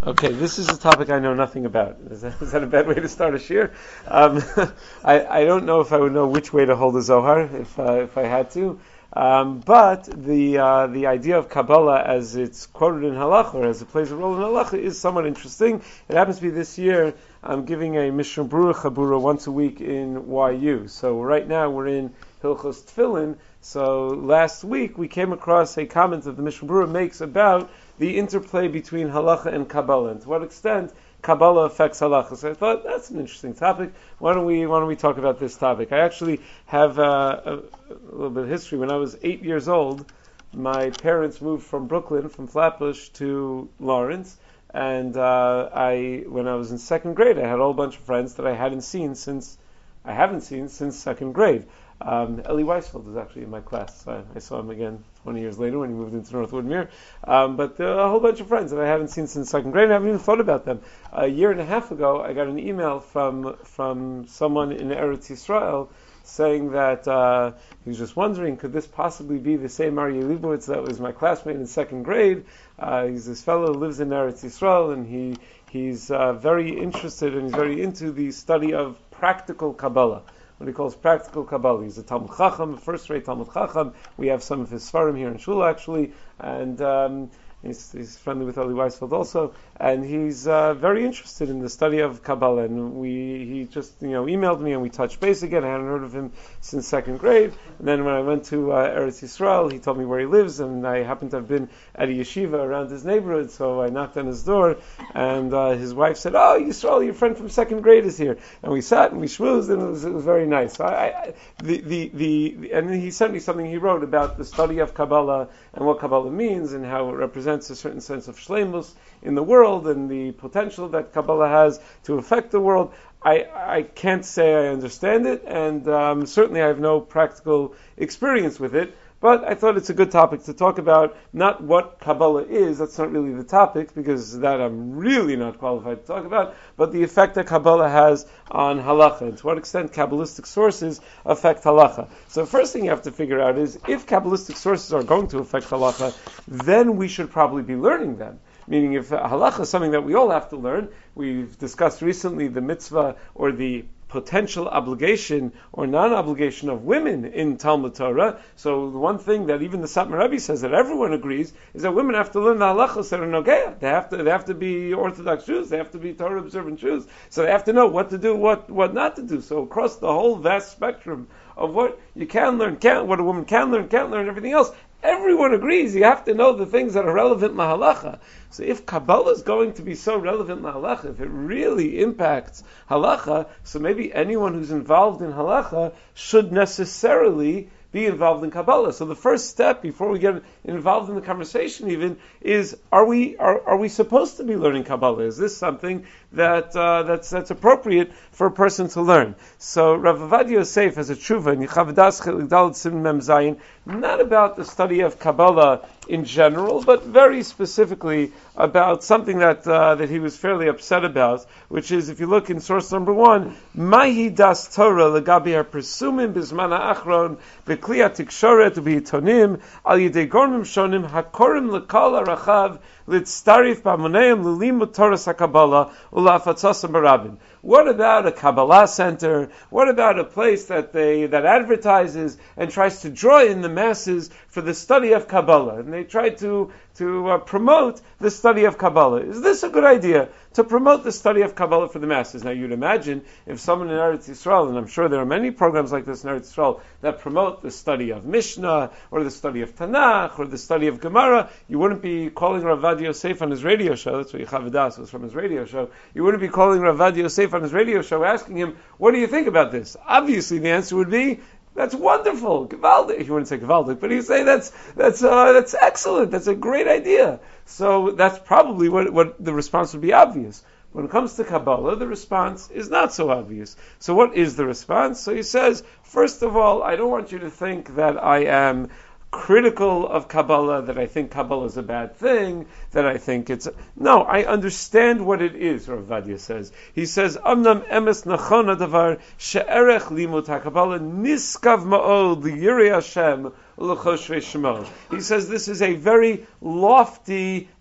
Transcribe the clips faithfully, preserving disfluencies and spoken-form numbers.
Okay, this is a topic I know nothing about. Is that, is that a bad way to start a shir? Um, I, I don't know if I would know which way to hold a Zohar if uh, if I had to. Um, but the uh, the idea of Kabbalah as it's quoted in Halacha, or as it plays a role in Halacha, is somewhat interesting. It happens to be this year I'm giving a Mishnah Berurah Chabura once a week in Y U. So right now we're in Hilchos Tefillin. So last week we came across a comment that the Mishnah Berurah makes about the interplay between Halacha and Kabbalah, and to what extent Kabbalah affects Halacha. So I thought that's an interesting topic. Why don't we Why don't we talk about this topic? I actually have uh, a, a little bit of history. When I was eight years old, my parents moved from Brooklyn, from Flatbush to Lawrence, and uh, I, when I was in second grade, I had a whole bunch of friends that I hadn't seen since I haven't seen since second grade. Um, Eli Weisfeld was actually in my class. So I, I saw him again twenty years later when he moved into North Woodmere. Um, but uh, a whole bunch of friends that I haven't seen since second grade. I haven't even thought about them. A year and a half ago, I got an email from from someone in Eretz Yisrael saying that uh, he was just wondering, could this possibly be the same Aryeh Leibowitz that was my classmate in second grade? Uh, he's this fellow who lives in Eretz Yisrael, and he he's uh, very interested and he's very into the study of practical Kabbalah. What he calls practical Kabbalah. He's a Talmud Chacham, a first-rate Talmud Chacham. We have some of his Sfarim here in Shul, actually, and um, he's, he's friendly with Eli Weisfeld also, and he's uh, very interested in the study of Kabbalah. And we, he just, you know, emailed me, and we touched base again. I hadn't heard of him since second grade. And then when I went to uh, Eretz Yisrael, he told me where he lives, and I happened to have been at a yeshiva around his neighborhood, so I knocked on his door, and uh, his wife said, "Oh, Yisrael, your friend from second grade is here." And we sat and we schmoozed, and it was, it was very nice. So I, I, the, the, the, and then he sent me something he wrote about the study of Kabbalah and what Kabbalah means and how it represents a certain sense of shleimus in the world and the potential that Kabbalah has to affect the world. I, I can't say I understand it, and um, certainly I have no practical experience with it, but I thought it's a good topic to talk about, not what Kabbalah is, that's not really the topic, because that I'm really not qualified to talk about, but the effect that Kabbalah has on Halacha, and to what extent Kabbalistic sources affect Halacha. So the first thing you have to figure out is, if Kabbalistic sources are going to affect Halacha, then we should probably be learning them. Meaning, if halacha is something that we all have to learn, we've discussed recently the mitzvah or the potential obligation or non-obligation of women in Talmud Torah. So the one thing that even the Satmar Rebbe says that everyone agrees is that women have to learn the halachos that are nogeya. They have to they have to be Orthodox Jews. They have to be Torah observant Jews. So they have to know what to do, what what not to do. So across the whole vast spectrum of what you can learn, can't what a woman can learn, can't learn, everything else. Everyone agrees you have to know the things that are relevant lahalacha. So if Kabbalah is going to be so relevant lahalacha, if it really impacts halacha, so maybe anyone who's involved in halacha should necessarily be involved in Kabbalah. So the first step before we get involved in the conversation even is, are we are, are we supposed to be learning Kabbalah? Is this something that uh, that's that's appropriate for a person to learn? So Rav Ovadia Yosef has a tshuva in Yechav Das Chelik Daled Siman Mem Zayin, not about the study of Kabbalah in general, but very specifically about something that uh, that he was fairly upset about, which is, if you look in source number one, Mahi Das Torah legabi hapersumim bizman ha'achron bekli hatikshoret u'b'hitonim al yidei gormim shonim hakorim lekal harachav litztarif b'amoneim l'limud Torah HaKabbalah u'la'afatzasam barabim. What about a Kabbalah center? What about a place that they that advertises and tries to draw in the masses for the study of Kabbalah? And they try to to uh, promote the study of Kabbalah. Is this a good idea, to promote the study of Kabbalah for the masses? Now, you'd imagine if someone in Eretz Yisrael, and I'm sure there are many programs like this in Eretz Yisrael that promote the study of Mishnah, or the study of Tanakh, or the study of Gemara, you wouldn't be calling Rav Ovadia Yosef on his radio show. That's what Yechav Das was from his radio show. You wouldn't be calling Rav Ovadia Yosef on his radio show asking him, what do you think about this? Obviously, the answer would be, that's wonderful, gewaldic. He wouldn't say gewaldic, but he'd say that's that's uh, that's excellent. That's a great idea. So that's probably what what the response would be obvious. When it comes to Kabbalah, the response is not so obvious. So what is the response? So he says, first of all, I don't want you to think that I am critical of Kabbalah, that I think Kabbalah is a bad thing, that I think it's... No, I understand what it is, Rav Ovadia says. He says, Amnam emes nachon hadavar she'erech limud HaKabbalah niskav ma'od l'yirei Hashem u'lechoshvei shemo. He says this is a very lofty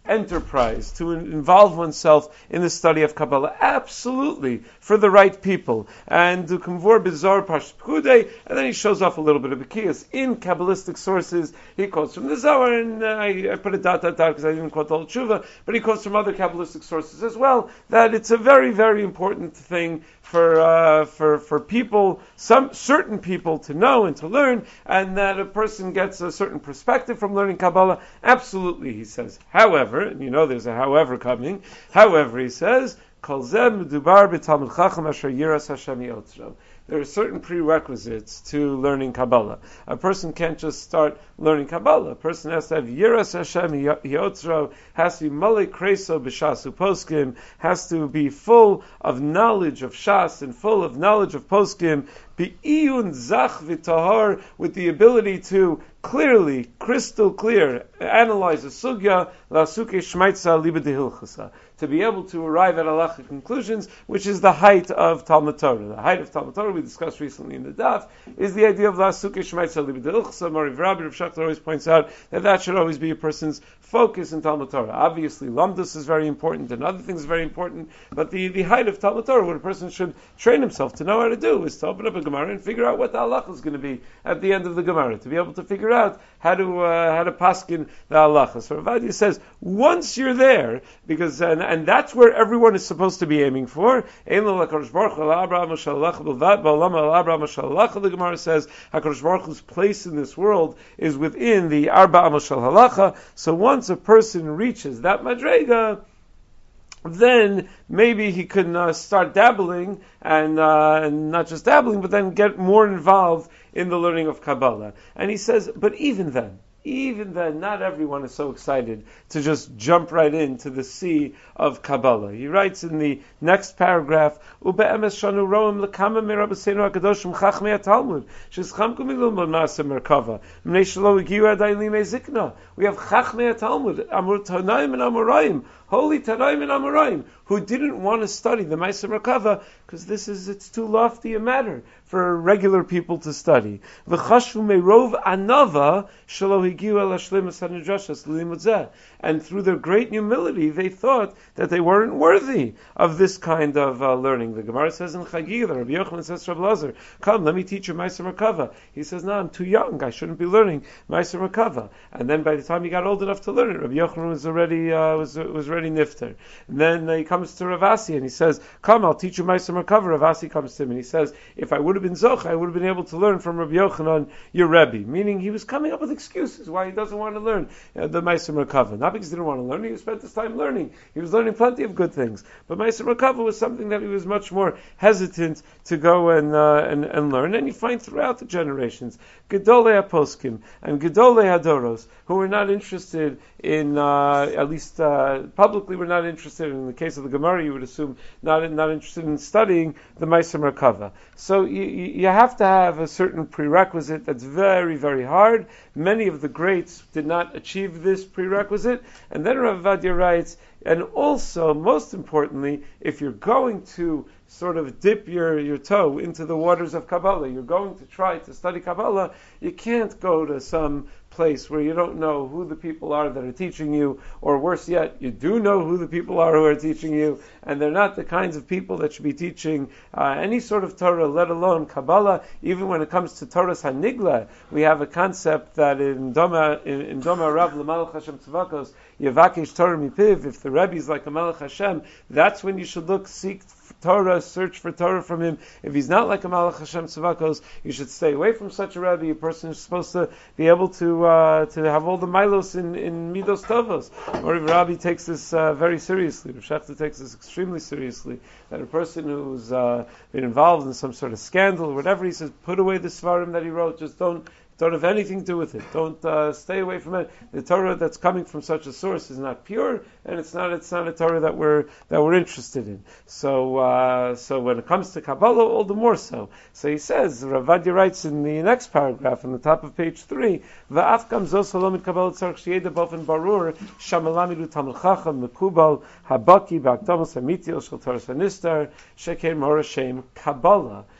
enterprise, to in- involve oneself in the study of Kabbalah. Absolutely, for the right people. And to Kumvor Bizarre Pash Pkude, and then he shows off a little bit of Bekiyas. In Kabbalistic sources, he quotes from the Zohar, and uh, I, I put a dot, dot, dot, because I didn't quote the whole Tshuva, but he quotes from other Kabbalistic sources as well, that it's a very, very important thing for uh, for for people, some certain people to know and to learn, and that a person gets a certain perspective from learning Kabbalah. Absolutely, he says. However, and you know there's a however coming. However, he says, Kol zeh medubar b'talmid chacham asher yiras Hashem yotzro. There are certain prerequisites to learning Kabbalah. A person can't just start learning Kabbalah. A person has to have Yiras Hashem Yotzro, has to be Malei Kreso B'Shasu Poskim, has to be full of knowledge of Shas and full of knowledge of Poskim, Be'iyun Zach V'Tahar, with the ability to clearly, crystal clear, analyze a sugya, la'suke shmaitza liba dehilchasa, to be able to arrive at halachic conclusions, which is the height of Talmud Torah. The height of Talmud Torah, we discussed recently in the daf, is the idea of la'suke shmaitza liba dehilchasa. Mari Rabbi Rav Shachter always points out that that should always be a person's focus in Talmud Torah. Obviously, lamdus is very important, and other things are very important, but the, the height of Talmud Torah, what a person should train himself to know how to do, is to open up a Gemara and figure out what the halacha is going to be at the end of the Gemara, to be able to figure out how to uh, how to paskin the halacha. So Rav Adia says, once you're there, because and, and that's where everyone is supposed to be aiming for. The Gemara says HaKadosh Baruch Hu's place in this world is within the Arba Amos Shel Halacha. So once a person reaches that madrega, then maybe he can uh, start dabbling, and, uh, and not just dabbling, but then get more involved in the learning of Kabbalah. And he says, but even then, even then, not everyone is so excited to just jump right into the sea of Kabbalah. He writes in the next paragraph, "Ube'emes shanu roim lekama merabaseinu hakadoshim chachmei haTalmud sheschamku milumad maaseh merkava mnei shelo higiu adai limei zikna." We have chachmei haTalmud, amur tanaim and amuraim, holy tanaim and amuraim, who didn't want to study the Maaseh Merkava because this is it's too lofty a matter for regular people to study. V'chashvu meirov anava shelo higiu el hashlemus hanidrashas l'limud zeh. And through their great humility, they thought that they weren't worthy of this kind of uh, learning. The Gemara says in Chagil, Rabbi Yochanan says to Rabbi Lazar, "Come, let me teach you Maaseh Merkava." He says, "No, I'm too young. I shouldn't be learning Maaseh Merkava." And then by the time he got old enough to learn it, Rabbi Yochanan was already uh, was was already nifter. And then uh, he comes to Rav Asi and he says, "Come, I'll teach you Maaseh Merkava." Rav Asi comes to him and he says, "If I would have been Zoch, I would have been able to learn from Rabbi Yochanan, your Rebbe." Meaning he was coming up with excuses why he doesn't want to learn uh, the Maaseh Merkava. Not because he didn't want to learn, he spent his time learning. He was learning plenty of good things. But Maaseh Merkava was something that he was much more hesitant to go and uh, and, and learn. And you find throughout the generations, Gedolei HaPoskim and Gedolei HaDoros, who were not interested in, uh, at least uh, publicly were not interested, in the case of the Gemara, you would assume, not, not interested in studying the Maaseh Merkava. So you, you have to have a certain prerequisite that's very, very hard. Many of the greats did not achieve this prerequisite. And then Rav Vadia writes, and also, most importantly, if you're going to sort of dip your, your toe into the waters of Kabbalah, you're going to try to study Kabbalah, you can't go to some place where you don't know who the people are that are teaching you, or worse yet, you do know who the people are who are teaching you, and they're not the kinds of people that should be teaching uh, any sort of Torah, let alone Kabbalah. Even when it comes to Torah's Hanigla, we have a concept that in Doma, in, in Doma Rav L'Malach Hashem Tzavakos, Yevakesh Torah Mipiv, if the Rebbe is like a Malach Hashem, that's when you should look, seek Torah, search for Torah from him. If he's not like a Malach Hashem Tzavakos, you should stay away from such a Rebbe. A person is supposed to be able to uh, to have all the milos in, in Midos Tovos. Or if Rabbi takes this uh, very seriously, Rav Shechter takes this extremely seriously, that a person who's uh, been involved in some sort of scandal or whatever, he says, put away the Svarim that he wrote, just don't Don't have anything to do with it. Don't uh, stay away from it. The Torah that's coming from such a source is not pure, and it's not it's not a Torah that we're that we're interested in. So uh, so when it comes to Kabbalah, all the more so. So he says, Rav Vadia writes in the next paragraph, on the top of page three, Va'afkam zo salomit Kabbalah tzarich sheyeda bofen barur shamalamidu tamil chacham mekubal habaki ba'akdamos hamitiel shel Torah sanistar sheker mor Hashem Kabbalah.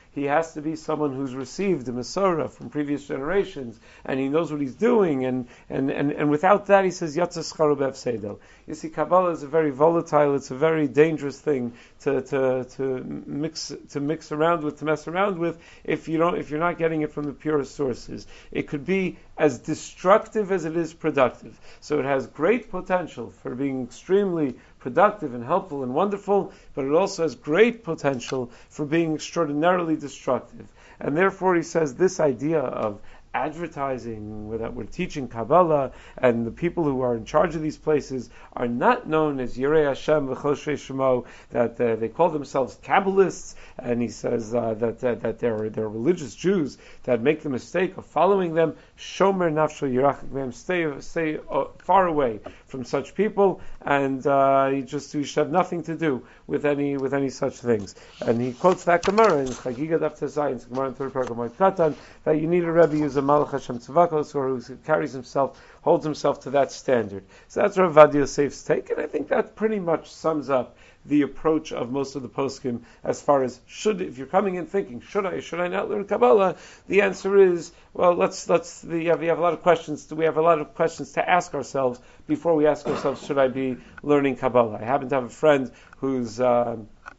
he has to be someone who's received the Masorah from previous generations, and he knows what he's doing, and, and, and, and without that, he says, Yatsa Scharo B'Efsedo. You see, Kabbalah is a very volatile, it's a very dangerous thing to, to, to mix, to mix around with, to mess around with, if you don't, if you're not getting it from the purest sources. It could be as destructive as it is productive. So it has great potential for being extremely productive and helpful and wonderful, but it also has great potential for being extraordinarily destructive. And therefore he says this idea of advertising that we're teaching Kabbalah, and the people who are in charge of these places are not known as Yirei Hashem v'Choshrei Shemo, that uh, they call themselves Kabbalists, and he says uh, that uh, that they're they're religious Jews that make the mistake of following them. Shomer nafsho yirachik mehem, stay stay uh, far away from such people, and uh, you just you should have nothing to do with any with any such things. And he quotes that Gemara in Chagiga Daf Tezayin, Gemara in third paragraph Moed Katan, that you need a Rebbe who's a Malach Hashem Tzavakos, or who carries himself, holds himself to that standard. So that's Rav Ovadia Yosef's take, and I think that pretty much sums up the approach of most of the poskim as far as should, if you're coming in thinking, should I, should I not learn Kabbalah? The answer is, well, let's, let's, we have, we have a lot of questions, to, we have a lot of questions to ask ourselves before we ask ourselves, should I be learning Kabbalah? I happen to have a friend who's, uh,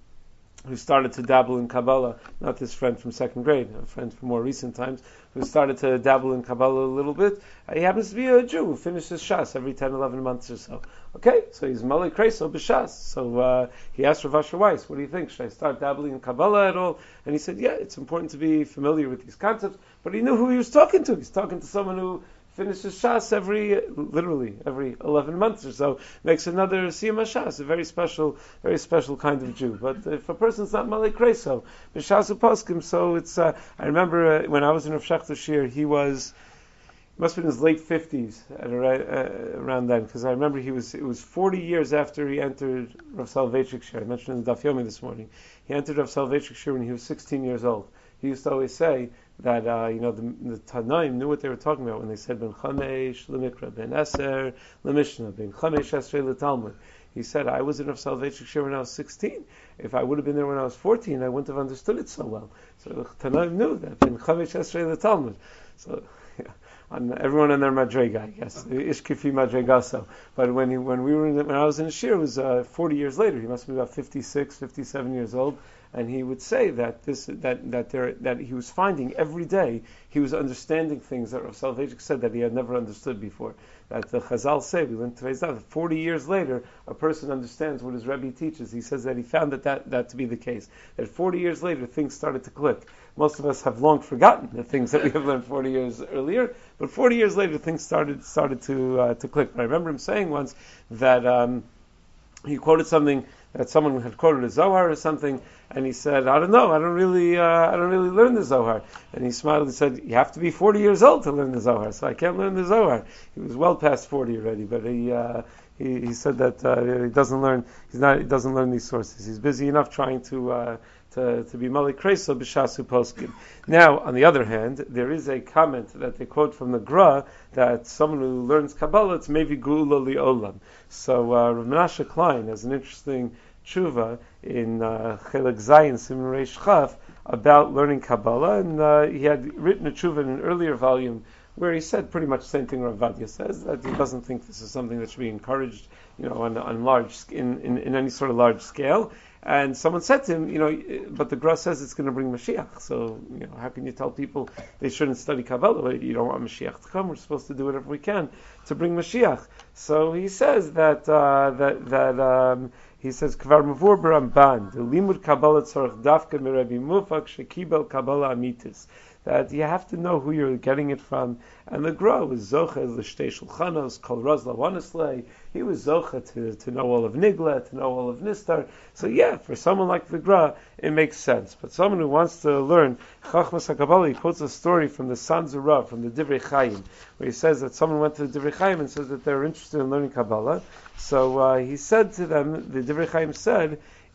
who started to dabble in Kabbalah, not this friend from second grade, a friend from more recent times, who started to dabble in Kabbalah a little bit. Uh, he happens to be a Jew who finishes Shas every ten, eleven months or so. Okay, so he's Malay Kreso B'Shas. So uh, he asked Rav Asher Weiss, what do you think? Should I start dabbling in Kabbalah at all? And he said, yeah, it's important to be familiar with these concepts. But he knew who he was talking to. He's talking to someone who finishes Shas every, literally, every eleven months or so, makes another Siyam Shas, a very special, very special kind of Jew. But if a person's not Malay Kreso, B'Shas Uposkim, so it's, uh, I remember uh, when I was in Rav Shechter's Shir, he was, he must have been in his late fifties, at a, uh, around then, because I remember he was, it was forty years after he entered Rav Soloveitchik Shir. I mentioned in the Daf Yomi this morning. He entered Rav Soloveitchik Shir when he was sixteen years old. He used to always say that, uh, you know, the, the Tanaim knew what they were talking about when they said, Ben Chamesh, Lemikra, Ben Eser, Lemishnah, Ben Chamesh, Esrei, LeTalmud. He said, I was in Rav Soloveitchik Shir when I was sixteen. If I would have been there when I was fourteen, I wouldn't have understood it so well. So the Tanaim knew that, Ben Chamesh, Esrei, LeTalmud. So, yeah. On everyone on their madrega, I guess. Ishkifi madregaso. But when he, when we were in, when I was in a shir, it was uh, forty years later. He must be about fifty-six, fifty-seven years old, and he would say that this that that there that he was finding every day he was understanding things that Rav Soloveitchik said that he had never understood before. That the Chazal say, we learned today's that forty years later, a person understands what his Rebbe teaches. He says that he found that, that that to be the case. That forty years later, things started to click. Most of us have long forgotten the things that we have learned forty years earlier, but forty years later, things started started to uh, to click. But I remember him saying once that um, he quoted something that someone had quoted a Zohar or something, and he said, "I don't know, I don't really, uh, I don't really learn the Zohar." And he smiled and said, "You have to be forty years old to learn the Zohar, so I can't learn the Zohar." He was well past forty already, but he uh, he, he said that uh, he doesn't learn. He's not. He doesn't learn these sources. He's busy enough trying to. Uh, To, to be Malik Kreso B'Shasu Poskim. Now, on the other hand, there is a comment that they quote from the Gra that someone who learns Kabbalah, it's maybe Geula Li'olam. So, uh, Rav Menashe Klein has an interesting tshuva in uh, Chelek Zayin Siman Reish Chaf about learning Kabbalah, and uh, he had written a tshuva in an earlier volume where he said pretty much the same thing Rav Ovadia says, that he doesn't think this is something that should be encouraged, you know, on, on large, in, in, in any sort of large scale. And someone said to him, you know, but the Gra says it's going to bring Mashiach. So, you know, how can you tell people they shouldn't study Kabbalah? You don't want Mashiach to come. We're supposed to do whatever we can to bring Mashiach. So he says that uh, that that um, he says Kvar Mavur B'Ramban the Limud Kabbalah Tzarich Dafka Merebi Mufak Shekibel Kabbalah Amitis. That you have to know who you're getting it from. And the Gra was Zocha L'Shtei Shulchanos Kol Razla Wanaslei. He was Zocha to, to know all of Nigla, to know all of Nistar. So yeah, for someone like the Gra, it makes sense. But someone who wants to learn Chachmas HaKabbalah, he quotes a story from the Sons of Rav, from the Divrei Chaim, where he says that someone went to the Divrei Chaim and says that they're interested in learning Kabbalah. So uh, he said to them, the Divrei Chaim said,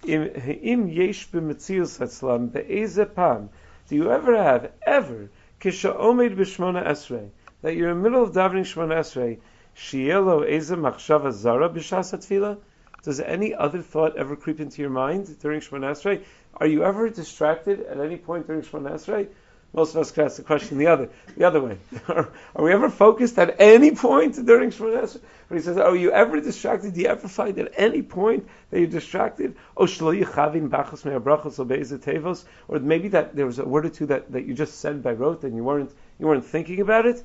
Im yesh b'metzius hatzlam be'eze pam. Do you ever have, ever, kisha omed b'shmona esrei, that you're in the middle of davening Shmona Esrei, shielo eze machshava zara b'shas hatfila? Does any other thought ever creep into your mind during Shemona Esrei? Are you ever distracted at any point during Shemona Esrei? Most of us could ask the question the other the other way. Are, are we ever focused at any point during Shemona Esrei? But he says, are you ever distracted? Do you ever find at any point that you're distracted? Or maybe that there was a word or two that, that you just said by rote and you weren't you weren't thinking about it?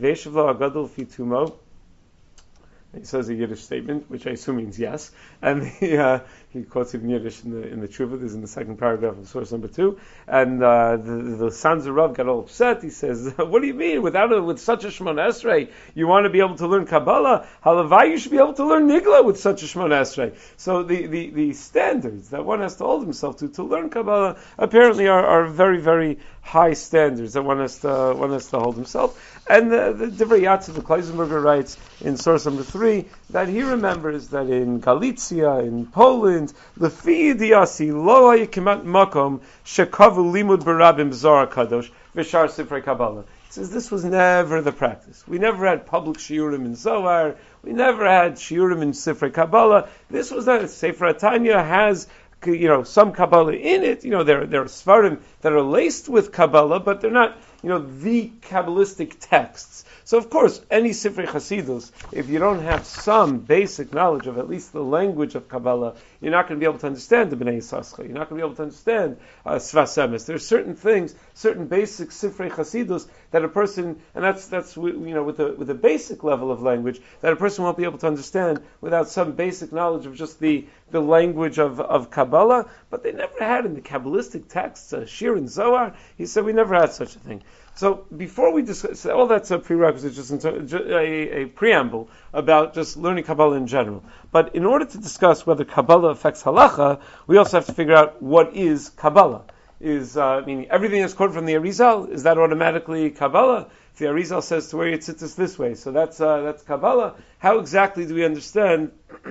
He says a Yiddish statement, which I assume means yes, and he, uh, he quotes it in Yiddish in the in the Tshuva. This is in the second paragraph of source number two. And uh, the, the sons of Rav got all upset. He says, "What do you mean? Without a, with such a Shemona Esrei, you want to be able to learn Kabbalah? Halavai, you should be able to learn Nigla with such a Shemona Esrei." So the, the, the standards that one has to hold himself to to learn Kabbalah apparently are, are very very high standards that one has to one has to hold himself. And the, the Divrei Yatziv, the Kleisenberger writes in source number three that he remembers that in Galicia, in Poland, Lefi Diasi Lo Hayikimat Makom Shekavu Limud Barabim Zohar Kadosh V'Shar Sifrei Kabbalah. He says this was never the practice. We never had public shiurim in Zohar. We never had shiurim in Sifrei Kabbalah. This was not. Sefer Tanya has, you know, some Kabbalah in it. You know, there there are Svarim that are laced with Kabbalah, but they're not, you know, the Kabbalistic texts. So of course, any Sifrei Chasidus, if you don't have some basic knowledge of at least the language of Kabbalah, you're not going to be able to understand the Bnei Yissaschar. You're not going to be able to understand uh, Sfas Emes. There are certain things, certain basic Sifrei Chasidus that a person, and that's that's you know with a with a basic level of language that a person won't be able to understand without some basic knowledge of just the the language of, of Kabbalah. But they never had in the Kabbalistic texts, uh, Shir and Zohar. He said we never had such a thing. So before we discuss, all that's a prerequisite, just a, a preamble about just learning Kabbalah in general. But in order to discuss whether Kabbalah affects halacha, we also have to figure out what is Kabbalah. Is uh, meaning everything that's quoted from the Arizal, is that automatically Kabbalah? If the Arizal says to wear your tzitzis this way, so that's uh, that's Kabbalah. How exactly do we understand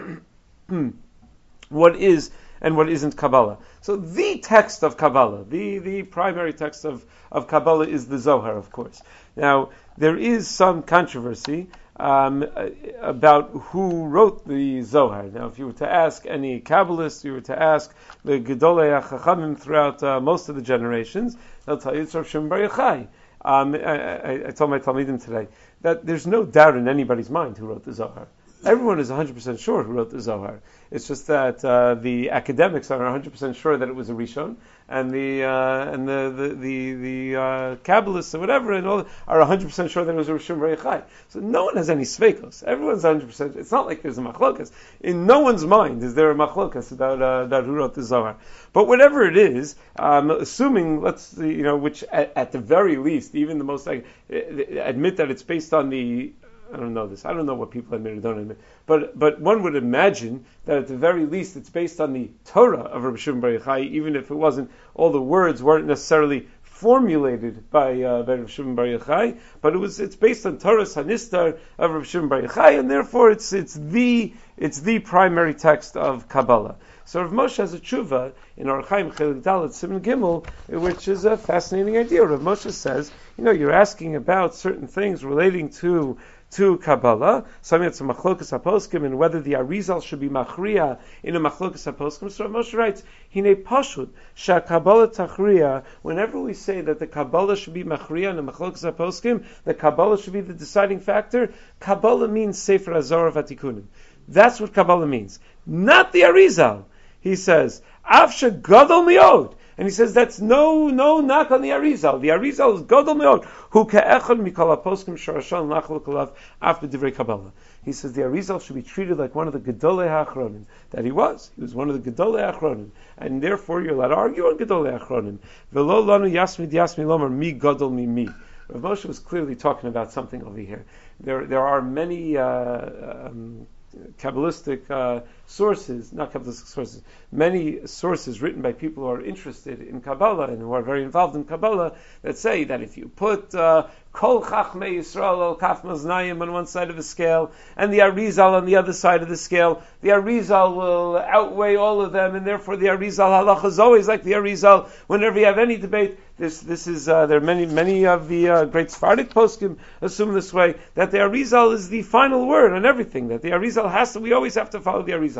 what is and what isn't Kabbalah? So the text of Kabbalah, the, the primary text of, of Kabbalah is the Zohar, of course. Now, there is some controversy um, about who wrote the Zohar. Now, if you were to ask any Kabbalist, you were to ask the Gedolei HaChachamim throughout uh, most of the generations, they'll tell you it's Rav Shimon Bar Yochai. Um, I, I, I told my Talmidim today that there's no doubt in anybody's mind who wrote the Zohar. Everyone is one hundred percent sure who wrote the Zohar. It's just that uh, the academics are one hundred percent sure that it was a Rishon, and the uh, and the the the, the uh, Kabbalists or whatever and all are one hundred percent sure that it was a Rishon Bar Yochai. So no one has any sveikos. Everyone's one hundred percent. It's not like there's a machlokas. In no one's mind is there a machlokas about uh, about who wrote the Zohar. But whatever it is, um, assuming let's you know which at, at the very least, even the most like, admit that it's based on the. I don't know this. I don't know what people admit or don't admit. But but one would imagine that at the very least it's based on the Torah of Rabbi Shimon Bar Yochai, even if it wasn't, all the words weren't necessarily formulated by, uh, by Rabbi Shimon Bar Yochai, but it was it's based on Torah Hanistar of Rabbi Shimon Bar Yochai, and therefore it's it's the it's the primary text of Kabbalah. So Rav Moshe has a tshuva in Orach Chaim Chelik Dalet Siman Gimel, which is a fascinating idea. Rav Moshe says, you know, you're asking about certain things relating to to Kabbalah, something that's a machlokas haposkim, and whether the Arizal should be machriya in a machlokas haposkim. So Rav Moshe writes, Hine pashut sha Kabbalah tachriya. Whenever we say that the Kabbalah should be machriya in a machlokas haposkim, the Kabbalah should be the deciding factor. Kabbalah means Sefer Hazorah Vatikunim. That's what Kabbalah means, not the Arizal. He says, Afsha Gadol Miod. And he says that's no no knock on the Arizal. The Arizal is Gadol Meod. Hu ke'echad mikol haposkim shorashon lachol kolav after divrei Kabbalah. He says the Arizal should be treated like one of the Gedolei HaAchronim. That he was. He was one of the Gedolei HaAchronim. And therefore you're allowed to argue on Gedolei HaAchronim. V'lo lanu yasmi diasmi lomar mi gadol mi mi. Rav Moshe was clearly talking about something over here. There there are many uh, um, Kabbalistic uh, sources, not Kabbalistic sources, many sources written by people who are interested in Kabbalah and who are very involved in Kabbalah that say that if you put uh, Kol Chachmei Yisrael al Kaf Maznayim on one side of the scale and the Arizal on the other side of the scale, the Arizal will outweigh all of them, and therefore the Arizal halacha is always like the Arizal. Whenever you have any debate, this this is uh, there are many many of the uh, great Sephardic poskim assume this way, that the Arizal is the final word on everything. That the Arizal has to, we always have to follow the Arizal.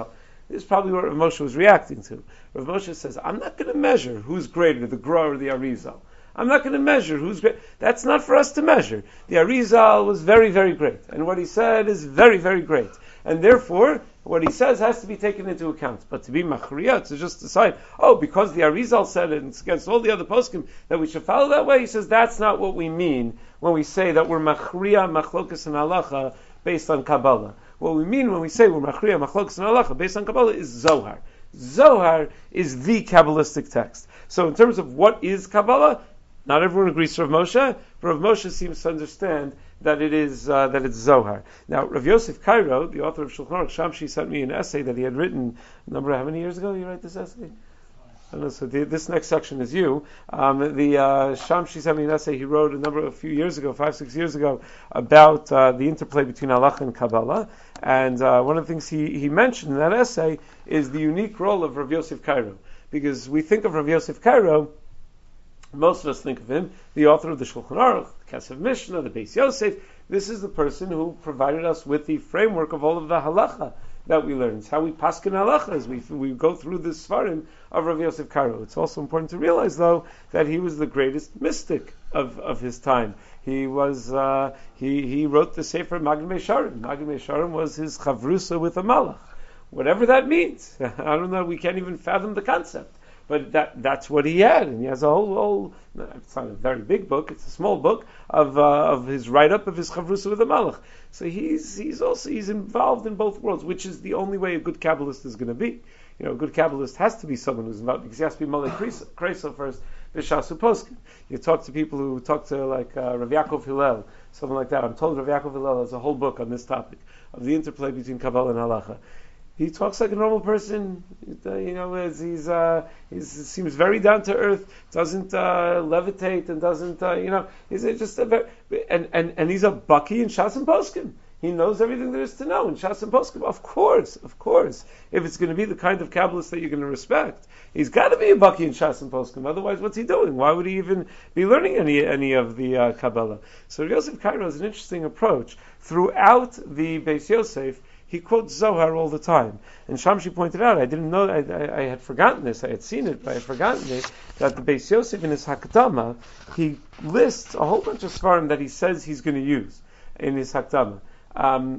This is probably what Rav Moshe was reacting to. Rav Moshe says, I'm not going to measure who's greater, the Gra or the Arizal. I'm not going to measure who's great. That's not for us to measure. The Arizal was very, very great. And what he said is very, very great. And therefore, what he says has to be taken into account. But to be machriya, to just decide, oh, because the Arizal said it, and it's against all the other poskim, that we should follow that way, he says that's not what we mean when we say that we're machriya, machlokas, and halacha based on Kabbalah. What we mean when we say we're machriya, machlokas, and halacha based on Kabbalah is Zohar. Zohar is the Kabbalistic text. So in terms of what is Kabbalah, not everyone agrees with Rav Moshe, but Rav Moshe seems to understand that it is uh, that it's Zohar. Now, Rav Yosef Cairo, the author of Shulchan Aruch, Shamshi sent me an essay that he had written. Number how many years ago you write this essay? I don't know. So the, this next section is you. Um, the uh, Shamshi sent me an essay he wrote a number a few years ago, five six years ago, about uh, the interplay between halacha and Kabbalah. And uh, one of the things he, he mentioned in that essay is the unique role of Rav Yosef Cairo, because we think of Rav Yosef Cairo. Most of us think of him, the author of the Shulchan Aruch, the Kesef Mishnah, the Beis Yosef. This is the person who provided us with the framework of all of the halacha that we learn. It's how we paskin halacha as we we go through the svarim of Rav Yosef Karo. It's also important to realize, though, that he was the greatest mystic of, of his time. He was uh, he he wrote the Sefer Magid Meisharim. Magid Meisharim was his chavrusa with a malach, whatever that means. I don't know. We can't even fathom the concept. But that that's what he had, and he has a whole, whole it's not a very big book, it's a small book of uh, of his write-up of his Chavrusa with the Malach. So he's he's also he's involved in both worlds, which is the only way a good Kabbalist is going to be. You know, a good Kabbalist has to be someone who's involved, because he has to be Malek Kreisel first, Vishasu Poskin. You talk to people who talk to, like uh, Rav Yaakov Hillel, something like that. I'm told Rav Yaakov Hillel has a whole book on this topic, of the interplay between Kabbalah and Halacha. He talks like a normal person, you know. As he's, uh, he's seems very down to earth, doesn't uh, levitate, and doesn't, uh, you know, he's just a very, and and and he's a baki in Shas and Poskim. He knows everything there is to know in Shas and Poskim. Of course, of course. If it's going to be the kind of Kabbalist that you're going to respect, he's got to be a baki in Shas and Poskim. Otherwise, what's he doing? Why would he even be learning any any of the uh, Kabbalah? So Yosef Cairo has an interesting approach throughout the Beis Yosef. He quotes Zohar all the time. And Shamshi pointed out, I didn't know, I, I, I had forgotten this, I had seen it, but I had forgotten it, that the Beis Yosef in his Hakdama, he lists a whole bunch of svarim that he says he's going to use in his Hakdama. Um,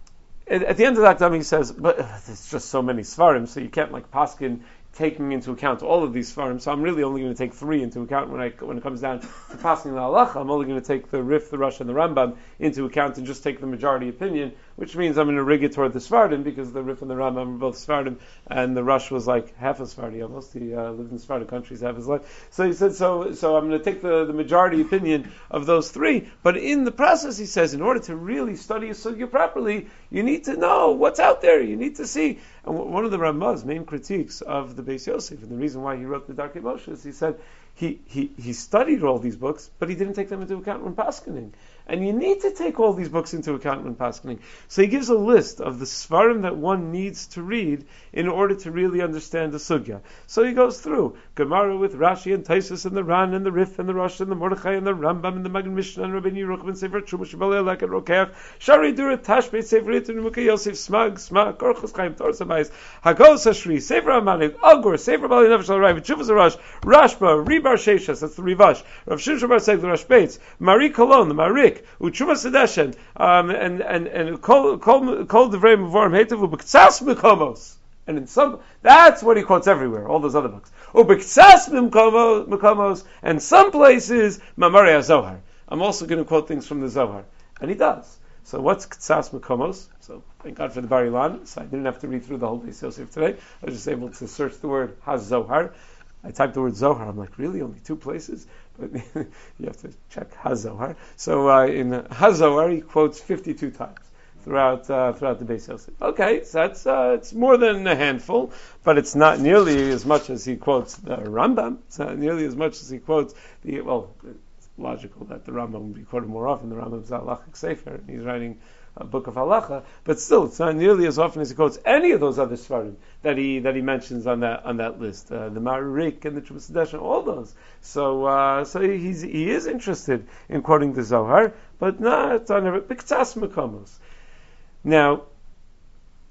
at, at the end of the Hakdama he says, but uh, there's just so many svarim, so you can't like paskin taking into account all of these svarim, so I'm really only going to take three into account when I when it comes down to passing the halacha. I'm only going to take the Rif, the Rosh, and the Rambam into account and just take the majority opinion, which means I'm going to rig it toward the Svardim, because the Rif and the Rambam are both Svardim, and the Rosh was like half a Svardi almost. He uh, lived in Svardim countries half his life. So he said, so so I'm going to take the, the majority opinion of those three, but in the process, he says, in order to really study a sugya properly, you need to know what's out there, you need to see. And one of the Ramah's main critiques of the Beis Yosef, and the reason why he wrote the Darkei Moshe, is he said he, he, he studied all these books, but he didn't take them into account when paskening. And you need to take all these books into account when paskening. So he gives a list of the svarim that one needs to read in order to really understand the sugya. So he goes through Gemara with Rashi and Taisus and the Ran and the Rif and the Rosh and the Mordechai and the Rambam and the Magid Mishnah and Rabbeinu Yerucham and Sefer Truma Shebal Elak and Rokeach Shari Dura Tashbeit Sefer Yitzim Mukei Yosef Smag Smag Orchos Chaim Torah Sabayis Hagos Hashri Sefer Amanik Algor Sefer Bali Nefesh Al Rai V'Tshuvas Arash Rashba Ribar Sheshas, that's the Rivash, Rav Shimshon Bar Seg the Rosh Beitz, Mari Kolon the Marik Uchuma Sedeshen, um, and and and Kol Kol Kol Devrei Mevorim Heitev Ubektsas Mekomos. And in some, that's what he quotes everywhere, all those other books. Ubektsas Mekomos, and some places Mamari Zohar. I'm also going to quote things from the Zohar, and he does. So what's Ktsas Mekomos? So thank God for the Bar Ilan, so I didn't have to read through the whole Beis Yosef today. I was just able to search the word HaZohar. I typed the word Zohar. I'm like, really? Only two places? But you have to check HaZohar. So uh, in HaZohar, he quotes fifty-two times throughout uh, throughout the Beis Yosef. Okay, so that's uh, it's more than a handful, but it's not nearly as much as he quotes the Rambam. It's not nearly as much as he quotes the, well, it's logical that the Rambam would be quoted more often. The Rambam's a halachic sefer, and he's writing a book of halacha, but still, it's not nearly as often as he quotes any of those other svarim that he that he mentions on that on that list. Uh, the Marik and the Truma Sedeshen, all those. So, uh, so he's he is interested in quoting the Zohar, but not on every Biktsas Mekomos. Now,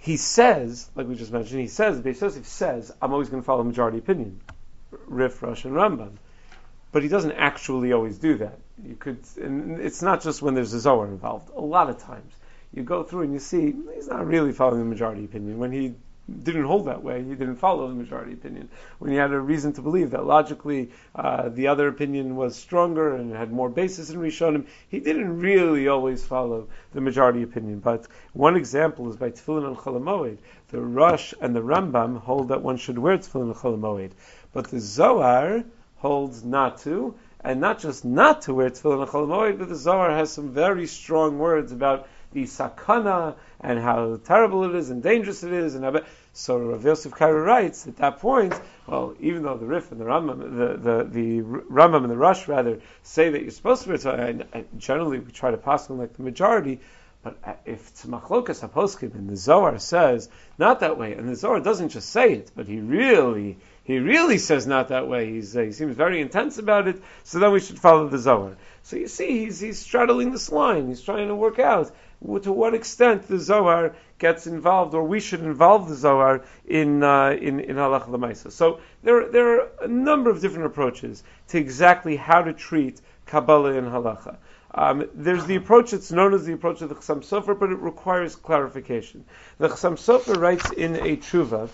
he says, like we just mentioned, he says, Beis Yosef says, I'm always going to follow majority opinion, Rif, Rosh, and Rambam. But he doesn't actually always do that. You could, and it's not just when there's a Zohar involved. A lot of times, you go through and you see he's not really following the majority opinion. When he didn't hold that way, he didn't follow the majority opinion. When he had a reason to believe that logically uh, the other opinion was stronger and had more basis in Rishonim, he didn't really always follow the majority opinion. But one example is by Tefillin and Chol HaMoed. The Rosh and the Rambam hold that one should wear Tefillin and Chol HaMoed, but the Zohar holds not to, and not just not to wear Tefillin and Chol HaMoed, but the Zohar has some very strong words about the sakana and how terrible it is and dangerous it is. And how, so Rav Yosef Karo writes at that point, well, even though the Rif and the Rambam, the, the, the Rambam and the Rosh rather say that you're supposed to wear Tefillin, and, and generally we try to pass on like the majority. But if it's machlokas haposkim and the Zohar says not that way, and the Zohar doesn't just say it, but he really, he really says not that way. He's, uh, he seems very intense about it. So then we should follow the Zohar. So you see, he's he's straddling this line. He's trying to work out to what extent the Zohar gets involved, or we should involve the Zohar in uh, in in halacha l'maisa. So there there are a number of different approaches to exactly how to treat Kabbalah in halacha. Um, there's the approach that's known as the approach of the Chassam Sofer, but it requires clarification. The Chassam Sofer writes in a tshuva.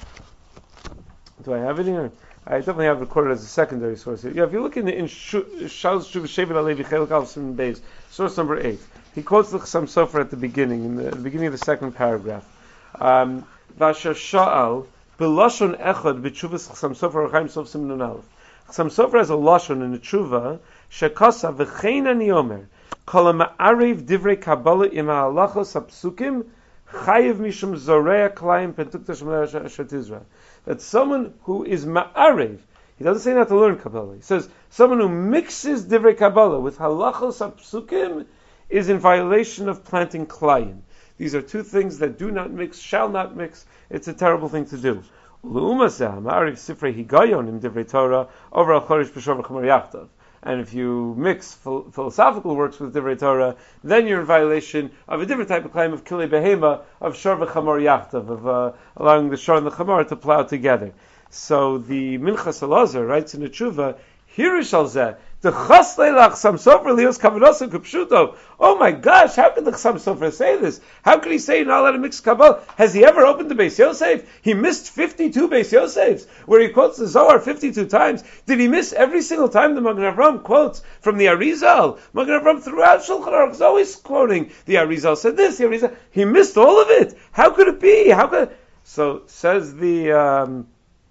Do I have it here? I definitely have it recorded as a secondary source here. Yeah, if you look in the in Shaul's tshuva Shevet Alevi Chelik Aleph Siman Beis, source number eight, he quotes the Chassam Sofer at the beginning, in the, at the beginning of the second paragraph. Um, Vasher Sha'al B'lashon Echad B'tshuvas Chassam Sofer Chaim Sof Siman Nun Aleph. Chassam Sofer has a lashon in the tshuva Shekasa V'chein Ani Omer Kol Ma'arev Divrei Kabbalah Im Ha'alachos HaPsukim Chayiv Mishum Zoreya Klayim Pentukta Shemler Shatizra. That someone who is Ma'arev, he doesn't say not to learn Kabbalah. He says someone who mixes Divrei Kabbalah with halachos HaPsukim is in violation of planting Klayim. These are two things that do not mix, shall not mix. It's a terrible thing to do. And if you mix ph- philosophical works with Divrei Torah, then you're in violation of a different type of claim of Kilei Behema, of Shor v'Chamor Yachtav, of uh, allowing the Shor and the Chamor to plow together. So the Minchas Elazar writes in the Tshuva, Hirish al zeh, the Chaslei l'Chassam Sofer lios kavanosam k'pshuto. Oh my gosh, how could the Chassam Sofer say this? How could he say you're not allowed to mix Kabbalah? Has he ever opened the Beis Yosef? He missed fifty-two Beis Yosefs, where he quotes the Zohar fifty-two times. Did he miss every single time the Magen Avraham quotes from the Arizal? Magen Avraham throughout Shulchan Aruch is always quoting the Arizal said this, the Arizal. He missed all of it. How could it be? How could? So says the um,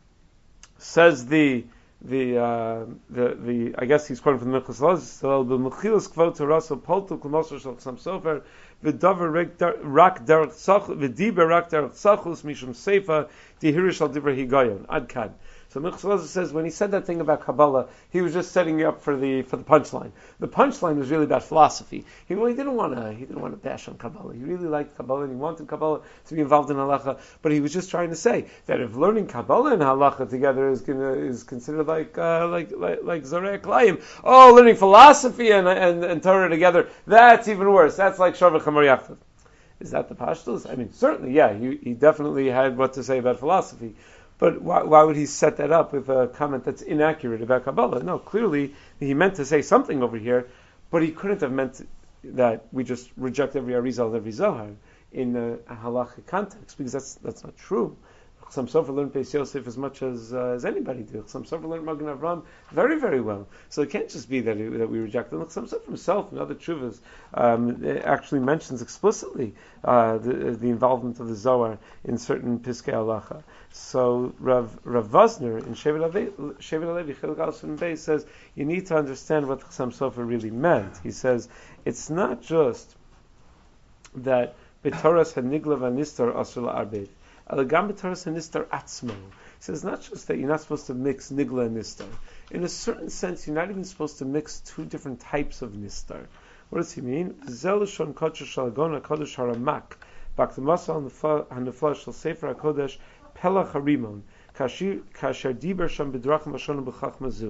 says the. The, uh, the, the, I guess he's quoting from the Minchas Elazar, the Mechilas Kvod Torah, so Poltu K'mosher Shel Chassam Sofer, V'davar Rak Derech Tzachus, V'diber Rak Derech Tzachus, Mishum Seifa, Dihirish Al Divrei Higayon, Ad Kad. So Minchas Elazar says when he said that thing about Kabbalah, he was just setting you up for the for the punchline. The punchline was really about philosophy. He really didn't want to he didn't want to bash on Kabbalah. He really liked Kabbalah and he wanted Kabbalah to be involved in halacha. But he was just trying to say that if learning Kabbalah and halacha together is gonna, is considered like uh, like like like Zorei Klayim, oh, learning philosophy and and, and Torah together, that's even worse. That's like Shor v'Chamor Yachtav. Is that the pashtus? I mean, certainly, yeah. He, he definitely had what to say about philosophy. But why, why would he set that up with a comment that's inaccurate about Kabbalah? No, clearly he meant to say something over here, but he couldn't have meant that we just reject every Arizal, every Zohar in a, a halachic context, because that's that's not true. Chassam Sofer learned Beis Yosef as much as uh, as anybody did. Chassam Sofer learned Magen Avraham very, very well. So it can't just be that, it, that we reject them. Chassam Sofer himself and other tshuvas um, actually mentions explicitly uh, the, the involvement of the Zohar in certain Piskei Halacha. So Rav Rav Vosner in Shevet Alevi Chelik Aleph Siman Beis says you need to understand what Chassam Sofer really meant. He says it's not just that B'Toras Hanigla V'Nistar Asur La'arbev. Alagam B'Toras Hanistar Atzmo. He says not just that you're not supposed to mix Nigla and Nistar. In a certain sense, you're not even supposed to mix two different types of Nistar. What does he mean? Zelishon Kodesh Shalgon HaKodesh Haramak B'Aktamasa HaNefla Shel Sefer HaKodesh Pelach Harimon Kasher Diber Sham B'Drachim Hashonim B'Chachma Zu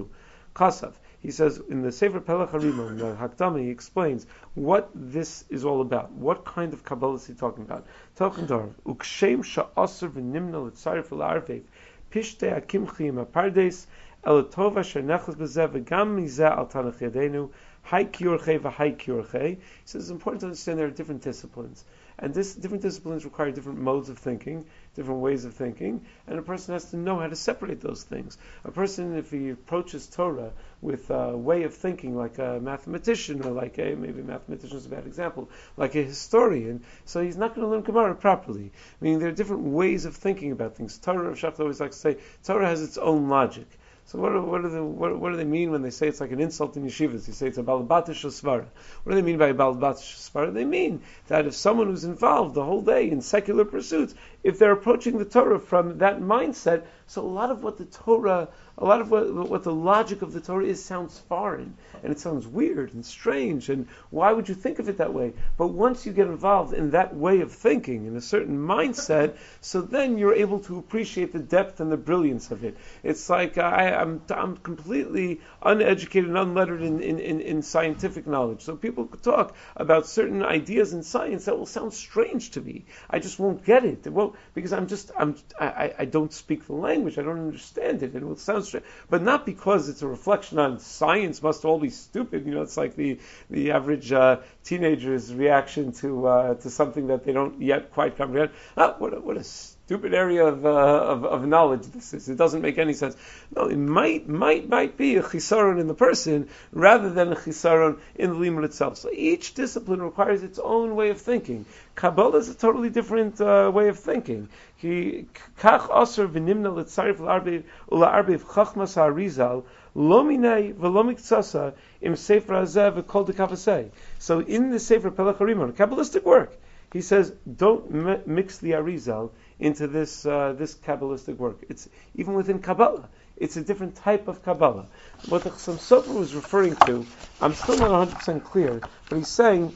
Kasav. He says in the Sefer Pelech Harimon, the Hakdama, he explains what this is all about. What kind of Kabbalah is he talking about? Tochendor, ukshem sha'asr v'nimna l'tzarif l'arvev, pishte akimchim apardes, elatova shernechas b'zeh v'gam mizeh al tanach yadenu, hai kiorche v'hai kiorche. He says it's important to understand there are different disciplines. And this different disciplines require different modes of thinking, different ways of thinking, and a person has to know how to separate those things. A person, if he approaches Torah with a way of thinking like a mathematician, or like a, maybe a mathematician is a bad example, like a historian, so he's not going to learn Gemara properly. Meaning there are different ways of thinking about things. Torah, Shaft always likes to say, Torah has its own logic. So what, are, what, are the, what, what do they mean when they say it's like an insult in yeshivas? You say it's a balabatish svara. What do they mean by balabatish svara? They mean that if someone who's involved the whole day in secular pursuits, if they're approaching the Torah from that mindset, so a lot of what the Torah, a lot of what, what the logic of the Torah is sounds foreign, and it sounds weird and strange, and why would you think of it that way? But once you get involved in that way of thinking, in a certain mindset, so then you're able to appreciate the depth and the brilliance of it. It's like uh, I, I'm I'm completely uneducated and unlettered in, in, in, in scientific knowledge. So people could talk about certain ideas in science that will sound strange to me. I just won't get it. It won't, because I'm just I'm I, I don't speak the language. I don't understand it. It will sound strange, but not because it's a reflection on science must all be stupid. You know, it's like the the average uh, teenager's reaction to uh, to something that they don't yet quite comprehend. Ah, what a, what a stupid area of, uh, of of knowledge this is. It doesn't make any sense. No, it might might might be a chisaron in the person rather than a chisaron in the limud itself. So each discipline requires its own way of thinking. Kabbalah is a totally different uh, way of thinking. Ki kach aser v'nimna l'tzarif l'arbev u'la'arbev chachmas ha'arizal lo minei v'lo miktsasa im sefer hazeh v'kol dekavasei. So in the Sefer Pelech Harimon, Kabbalistic work, he says, don't mi- mix the Arizal into this uh, this Kabbalistic work. It's even within Kabbalah, it's a different type of Kabbalah. What the Chassam Sofer was referring to, I'm still not one hundred percent clear, but he's saying,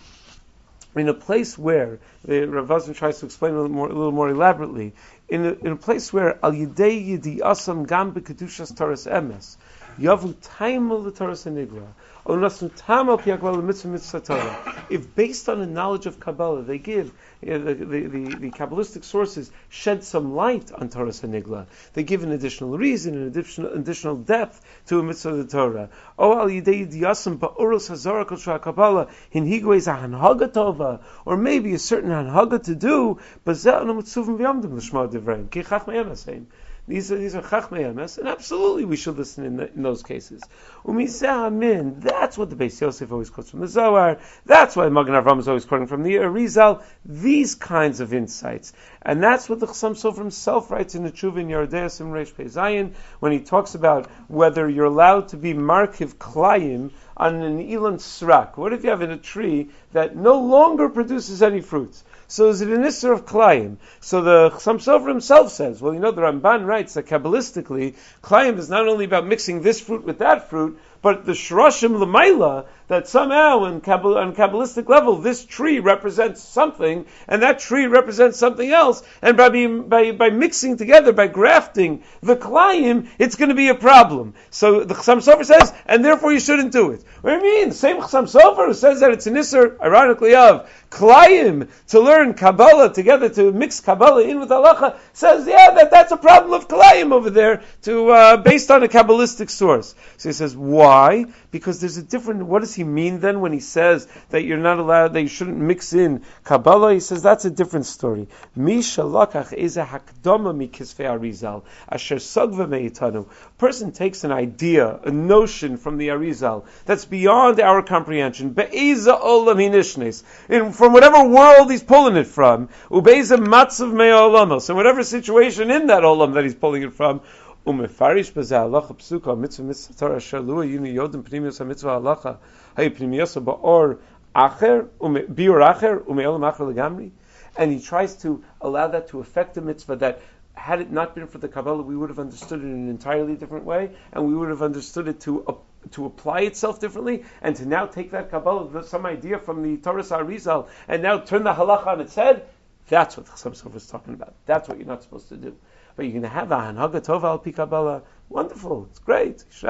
in a place where, the Rav Vazman tries to explain a little more, a little more elaborately, in a, in a place where al yidei yidi asam gam b'kedushas Toras emes, yavu taimel l'Toras hanigra, or nasum tamal piakval l'mitzvah mitzvah Torah. If based on the knowledge of Kabbalah, they give, uh, the, the, the, the Kabbalistic sources shed some light on Toras Hanigla, they give an additional reason, an additional, additional depth to a mitzvah of the Torah. Oh, al yidei yidiyasam ba'oros hazara kol shah Kabbalah, hin higwez a hanhaga tova, or maybe a certain hanhaga to do, but zeh anu mitzuvim v'yamdim l'shma divrei, ki chachmei emes. These are these are Chachmei Emes, and absolutely we should listen in, the, in those cases. Umiseh that's what the Beis Yosef always quotes from the Zohar. That's why Magen Avraham is always quoting from the Arizal. These kinds of insights, and that's what the Chassam Sofer himself writes in the Tshuva in Yerdei Sim Reish Pei Zayin when he talks about whether you're allowed to be markiv klayim on an ilan srak. What if you have in a tree that no longer produces any fruits? So is it an Isser of Klayim? So the Chassam Sofer himself says, well, you know, the Ramban writes that Kabbalistically, Klayim is not only about mixing this fruit with that fruit, but the Shroshim L'mayla, that somehow on, Kabbal, on Kabbalistic level, this tree represents something, and that tree represents something else, and by being, by, by mixing together, by grafting the Klayim, it's going to be a problem. So the Chassam Sofer says, and therefore you shouldn't do it. What do you mean? The same Chassam Sofer who says that it's an Isser, ironically, of Klayim, to learn Kabbalah together, to mix Kabbalah in with Halacha, says, yeah, that, that's a problem of Klayim over there, to uh, based on a Kabbalistic source. So he says, why? Because there's a different, what does he mean then when he says that you're not allowed, that you shouldn't mix in Kabbalah? He says that's a different story. Misha lakach is a hakdama mikisvei Arizal, asher sagva meitanu. A person takes an idea, a notion from the Arizal, that's beyond our comprehension. Be'eza olam hinishnes. In from whatever world he's pulling it from, ubeiza matzav me'olamos, so whatever situation in that olam that he's pulling it from, umefarish b'zeh halacha psuka mitzvah mitzvah Torah shalua yini yodim pnimius ha-mitzvah halacha hay pnimius ba'or acher biur acher ume'olam acher legamri, and he tries to allow that to affect the mitzvah that, had it not been for the Kabbalah, we would have understood it in an entirely different way, and we would have understood it to uh, to apply itself differently, and to now take that Kabbalah, some idea from the Torah Arizal, and now turn the halacha on its head. That's what the Chassam Sofer is talking about. That's what you're not supposed to do. But you're going to have a hanhaga tova al pi Kabbalah. Wonderful, it's great. You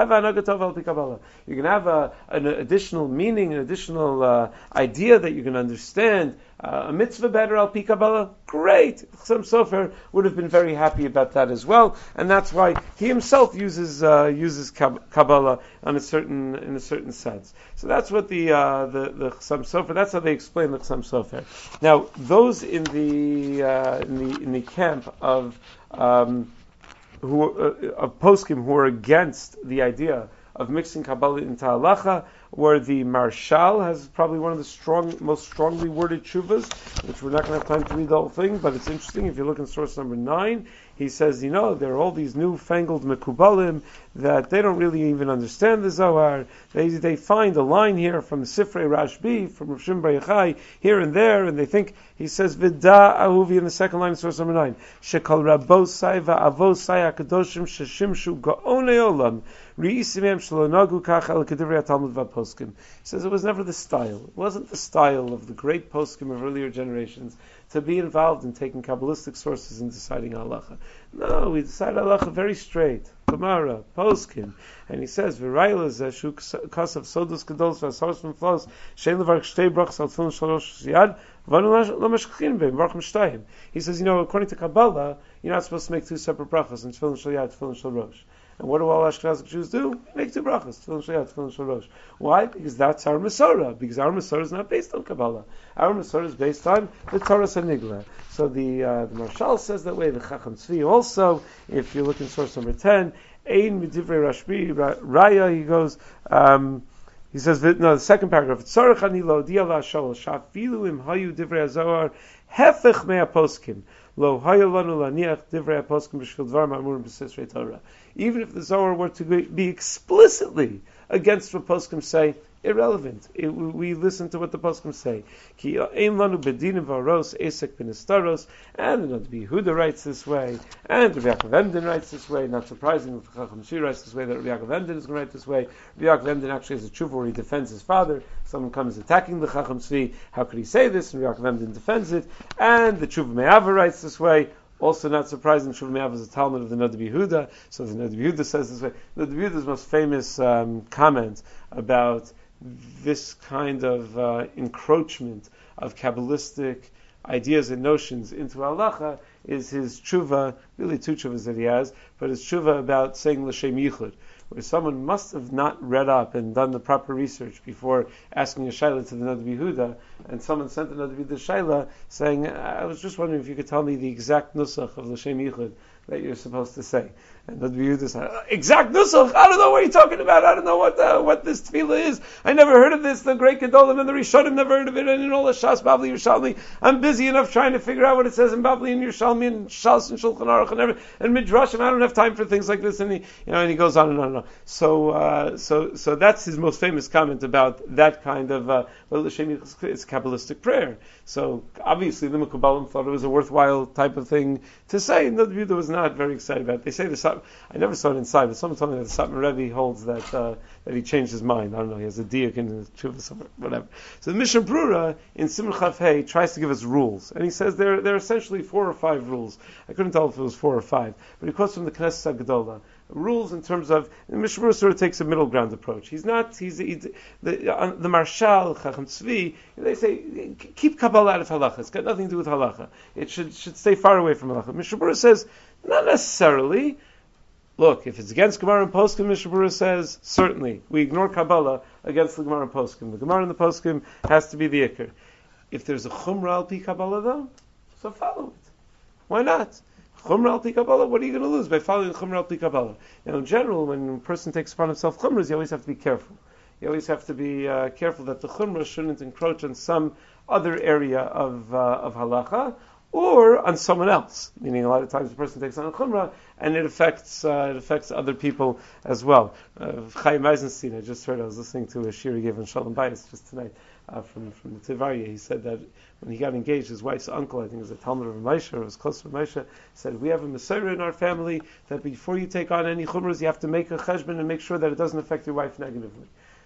can have a, an additional meaning, an additional uh, idea that you can understand. Uh, a mitzvah better al pi Kabbalah, great. Chassam Sofer would have been very happy about that as well, and that's why he himself uses uh, uses Kabbalah on a certain in a certain sense. So that's what the uh, the the Chassam Sofer. That's how they explain the Chassam Sofer. Now, those in the uh, in the in the camp of um, who uh, of poskim who are against the idea of mixing Kabbalah into halacha, where the Marshal has probably one of the strong, most strongly worded tshuvas, which we're not going to have time to read the whole thing, but it's interesting. If you look in source number nine, he says, you know, there are all these newfangled mekubalim that they don't really even understand the Zohar. They they find a line here from Sifrei Rashbi, from Rav Shimon Bar Yochai, here and there, and they think, he says, Vida ahuvi in the second line of source number nine, Shekal rabosai va'avosai hakadoshim sheshimshu ga'onei olam, ri'isimem shalonagu kach el kedivrei haTalmud va'poskim. He says it was never the style. It wasn't the style of the great poskim of earlier generations to be involved in taking Kabbalistic sources and deciding halacha. No, we decide halacha very straight. Gemara, poskim. And he says, V'rayla zeshu kasav sodus gedolos v'asaros v'mflos shein levarch shtei brachos al tefillin shalosh yad v'anu lo mashkachin beim baruch mishtayim. He says, you know, according to Kabbalah, you're not supposed to make two separate brachos, and tefillin shal yad, tefillin shal rosh. And what do all Ashkenazic Jews do? Make two brachas, tefillin shal yad, tefillin shal rosh. Why? Because that's our Masorah. Because our Masorah is not based on Kabbalah. Our Masorah is based on the Torah Sanigla. So the uh, the Marshal says that way. The Chacham Tzvi also, if you look in source number ten, Ein midivrei Rashbi Raya, he goes. Um, He says, no, the second paragraph, Tzarech ani lo dia la'ashol, shafilu im hayu divrei HaZohar, hefech mea poskim, lo hayu lanu laniach divrei HaPoskim b'shvil dvar ma'amurim b'sisrei Torah. Even if the Zohar were to be explicitly against what poskim say, irrelevant. It, we listen to what the poskim say. Ki ein lanu bedinim v'aros esek b'nistaros, and Rabbi Yehuda writes this way, and Rabbi Yaakov Emden writes this way. Not surprising that the Chacham Shir writes this way, that Rabbi Yaakov Emden is going to write this way. Rabbi Yaakov Emden actually has a tshuva where he defends his father. Someone comes attacking the Chacham Tzvi. How could he say this? And Rabbi Yaakov Emden defends it. And the tshuva Me'ava writes this way. Also not surprising, Tshuva Me'ava is a Talmud of the Nadav Yehuda. So the Nadav Yehuda says this way. Nadav Yehuda's most famous um, comment about this kind of uh, encroachment of Kabbalistic ideas and notions into halacha is his tshuva, really two tshuvas that he has, but his tshuva about saying l'shem yichud, where someone must have not read up and done the proper research before asking a shaila to the Nadav Yehuda, and someone sent the Nadav Yehuda shaila saying, I was just wondering if you could tell me the exact nusach of l'shem yichud that you're supposed to say. And Nadav Yehuda said, exact nusach, I don't know what you're talking about, I don't know what uh, what this tefillah is, I never heard of this, the great Gedolim and the Rishonim never heard of it, and in all the Shas, Bavli, Yerushalmi, I'm busy enough trying to figure out what it says in Bavli and Yerushalmi and Shas and Shulchan Aruch and everything, and Midrashim, I don't have time for things like this, and he, you know, and he goes on and on and on. So, uh, so, so that's his most famous comment about that kind of, uh, well, it's a Kabbalistic prayer. So, obviously, the Mekubalim thought it was a worthwhile type of thing to say, and Nadav Yehuda was not very excited about it. They say the I never saw it inside, but someone told me that the Satmar Rebbe holds that uh, that he changed his mind. I don't know, he has a diak in the tshuva somewhere, whatever. So the Mishnah Brura in Simon Chaf Hey tries to give us rules, and he says there there are essentially four or five rules. I couldn't tell if it was four or five, but he quotes from the Knesset Gedola. Rules in terms of, the Mishnah Brura sort of takes a middle ground approach. He's not, he's, he's the, uh, the Marshal, Chacham Tzvi, they say, keep Kabbalah out of halacha. It's got nothing to do with halacha. It should should stay far away from halacha. Mishnah Brura says, not necessarily. Look, if it's against Gemara and Poskim, Mishnah Brura says, certainly, we ignore Kabbalah against the Gemara and Poskim. The Gemara and the Poskim has to be the Iker. If there's a Chumra al Pi Kabbalah though, so follow it. Why not? Chumra al Pi Kabbalah, what are you going to lose by following Chumra al Pi Kabbalah? Now in general, when a person takes upon himself Chumras, you always have to be careful. You always have to be uh, careful that the Chumra shouldn't encroach on some other area of, uh, of halacha, or on someone else. Meaning, a lot of times the person takes on a chumrah, and it affects uh, it affects other people as well. Uh, Chaim Eisenstein, I just heard, I was listening to a shir he gave on Shalom Bayis just tonight uh, from from the Tivarya. He said that when he got engaged, his wife's uncle, I think it was a Talmud of Moshe, or it was close to Moshe, said, we have a Masorah in our family that before you take on any chumras, you have to make a cheshbon and make sure that it doesn't affect your wife negatively.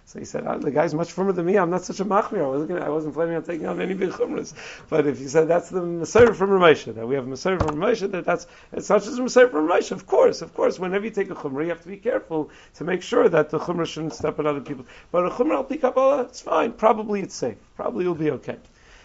So he said, oh, the guy's much firmer than me. I'm not such a machmir. I wasn't, gonna, I wasn't planning on taking on any big chumras. But if you said that's the Messiah from Ramesha, that we have a Messiah from Ramesha, that that's, it's not just a Messiah from Ramesha. Of course, of course, whenever you take a chumra, you have to be careful to make sure that the chumra shouldn't step on other people. But a chumra al-pi Kabbalah, it's fine. Probably it's safe. Probably it'll be okay.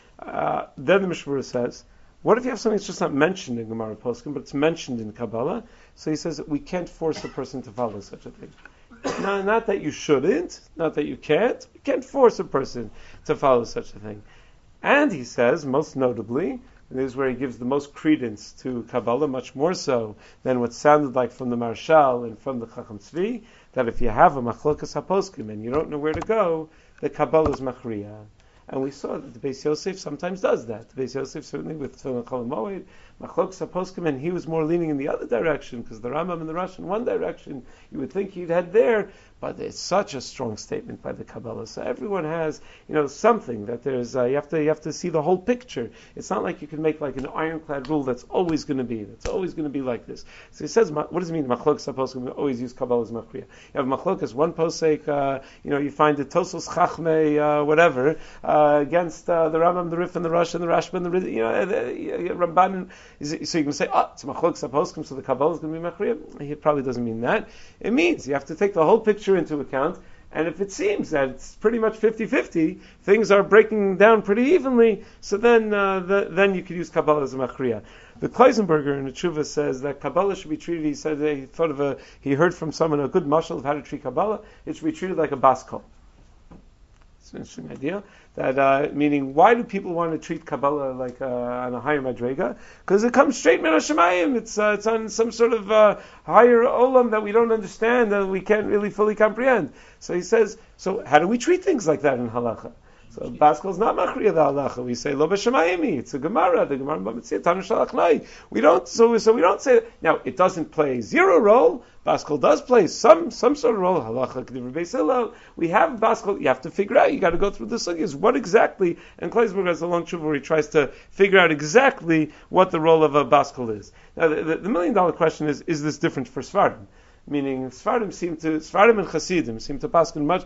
Uh, then the Mishmur says, what if you have something that's just not mentioned in Gemara Poskim, but it's mentioned in Kabbalah? So he says that we can't force a person to follow such a thing. Not, not that you shouldn't, not that you can't. You can't force a person to follow such a thing. And he says, most notably, and this is where he gives the most credence to Kabbalah, much more so than what sounded like from the Marshal and from the Chacham Tzvi, that if you have a Machlokas HaPoskim and you don't know where to go, the Kabbalah is Machriya. And we saw that the Beis Yosef sometimes does that. The Beis Yosef certainly with Tefillin Chol Moed, Machlok Saposkim, and he was more leaning in the other direction because the Rambam and the Rosh in one direction. You would think he'd head there, but it's such a strong statement by the Kabbalah. So everyone has, you know, something that there's. Uh, you have to you have to see the whole picture. It's not like you can make like an ironclad rule that's always going to be. That's always going to be like this. So he says, what does it mean? Machlok Saposkim always use Kabbalah as machriya. You have Machlok as one posek. Uh, you know, you find the Tosos Chachmei uh, whatever. Uh, against uh, the Rambam, the Rif, and the Rosh, and the Rashba, and the you know the, uh, Ramban. Is it, so you can say, ah, oh, it's Machlok Saposkim, so the Kabbalah is going to be Machriya. He probably doesn't mean that. It means you have to take the whole picture into account, and if it seems that it's pretty much fifty-fifty, things are breaking down pretty evenly, so then uh, the, then you could use Kabbalah as a Machriya. The Kleisenberger in the Tshuva says that Kabbalah should be treated, he said he thought of a, he heard from someone a good mashal of how to treat Kabbalah, it should be treated like a baskol. It's an interesting idea. That uh, meaning, why do people want to treat Kabbalah like uh, on a higher madrega? Because it comes straight min Hashemayim. It's uh, it's on some sort of uh, higher olam that we don't understand, that we can't really fully comprehend. So he says, so how do we treat things like that in halacha? So Baskel is not machriya the halacha. We say lo b'shemayimi. It's a Gemara. The Gemara b'mitzvah tanu shalachnai. We don't. So so we don't say that. Now it doesn't play zero role. Baskel does play some some sort of role. Halacha k'divrei Beis Hillel. We have Baskel. You have to figure out. You got to go through the sugyas. What exactly? And Kleisberg has a long tshuva where he tries to figure out exactly what the role of a Baskel is. Now the, the, the million dollar question is: is this different for Sfardim? Meaning Sfardim seem to Sfardim and Chasidim seem to paskin much.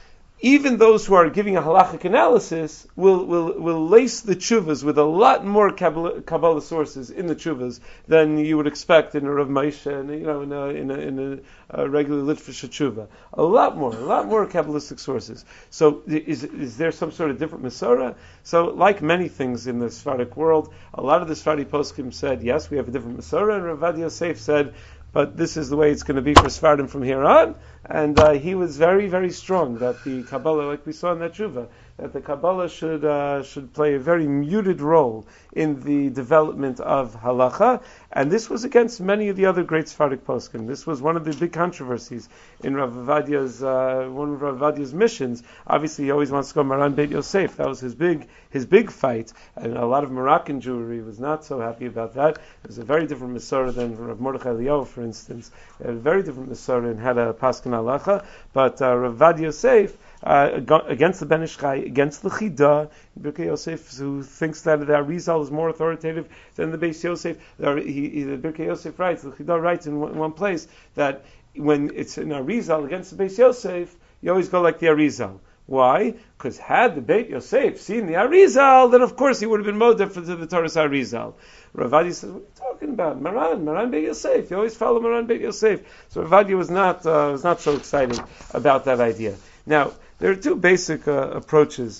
Even those who are giving a halachic analysis will, will, will lace the tshuvas with a lot more Kabbalah, Kabbalah sources in the tshuvas than you would expect in a Rav Moshe and you know in a, in a, in a, a regular Litvish tshuva. A lot more, a lot more Kabbalistic sources. So is is there some sort of different Masorah? So like many things in the Sephardic world, a lot of the Sephardi poskim said yes, we have a different Masorah, and Rav Ovadia Yosef said, but this is the way it's going to be for Sephardim from here on. And uh, he was very, very strong that the Kabbalah, like we saw in that tshuva, that the Kabbalah should uh, should play a very muted role in the development of halacha. And this was against many of the other great Sephardic poskim. This was one of the big controversies in Rav Ovadia's uh, one of Rav Ovadia's missions. Obviously, he always wants to go Maran Beit Yosef. That was his big his big fight. And a lot of Moroccan Jewry was not so happy about that. It was a very different Masorah than Rav Mordechai Eliyahu, for instance. A very different Masorah and had a paskin halacha. But uh, Rav Ovadia Yosef, Uh, against the Ben Ish Chai, against the Chida, Birkei Yosef, who thinks that the Arizal is more authoritative than the Beis Yosef. The, he, he, the Birkei Yosef writes, the Chida writes in one, in one place that when it's an Arizal against the Beis Yosef, you always go like the Arizal. Why? Because had the Beit Yosef seen the Arizal, then of course he would have been modef to the Torah's Arizal. Rav Ovadia says, what are you talking about? Maran, Maran Beit Yosef. You always follow Maran Beit Yosef. So Rav Ovadia was not, uh, was not so excited about that idea. Now, there are two basic uh, approaches.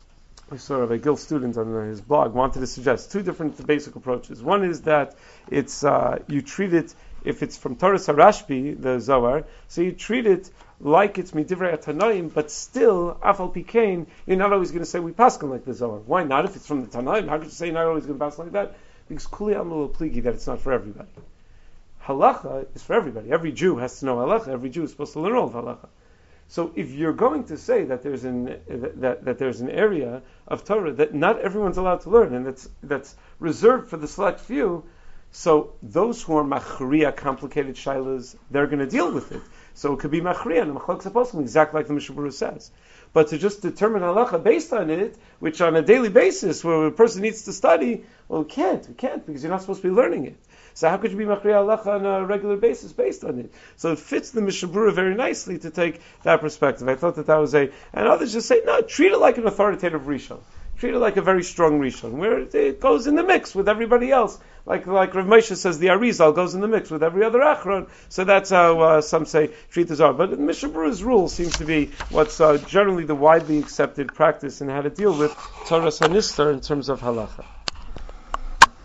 I saw a Gil student on his blog wanted to suggest two different basic approaches. One is that it's uh, you treat it, if it's from Torah Sarashbi, the Zohar, so you treat it like it's Midivrei Tanaim, but still, Afal Pikain, you're not always going to say we paskin like the Zohar. Why not? If it's from the Tanaim, how could you say you're not always going to paskin like that? Because Kuli Amul Pligi, that it's not for everybody. Halacha is for everybody. Every Jew has to know halacha. Every Jew is supposed to learn all of halacha. So if you're going to say that there's an that, that there's an area of Torah that not everyone's allowed to learn and that's that's reserved for the select few, So those who are machriya, complicated shaylas, they're going to deal with it. So it could be machriya, and machlokes apostle, exactly like the Mishnah Berurah says. But to just determine halacha based on it, which on a daily basis, where a person needs to study, well, we can't, we can't, because you're not supposed to be learning it. So how could you be machriya halacha on a regular basis based on it? So it fits the Mishnah Berurah very nicely to take that perspective. I thought that that was a, and others just say, no, treat it like an authoritative rishon. Treat it like a very strong rishon, where it, it goes in the mix with everybody else. Like like Rav Moshe says, the Arizal goes in the mix with every other achron. So that's how uh, some say treat the Zohar. But the Mishnah Berurah's rule seems to be what's uh, generally the widely accepted practice in how to deal with Torah Hanistar in terms of halacha.